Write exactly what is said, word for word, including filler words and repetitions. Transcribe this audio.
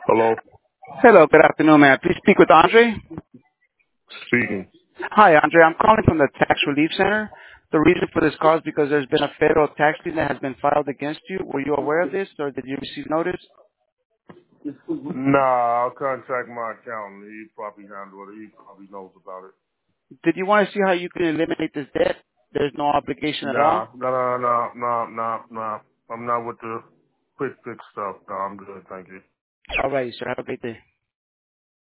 Hello? Hello, good afternoon, ma'am. Please speak with Andre. Speaking. Hi, Andre. I'm calling from the Tax Relief Center. The reason for this call is because there's been a federal tax lien that has been filed against you. Were you aware of this, or did you receive notice? Nah, I'll contact my accountant. He probably handle it. He probably knows about it. Did you want to see how you can eliminate this debt? There's no obligation at Nah, all. no, no, no, no, no, no. I'm not with the quick fix stuff. No, I'm good. Thank you. All right, sir. Have a great day.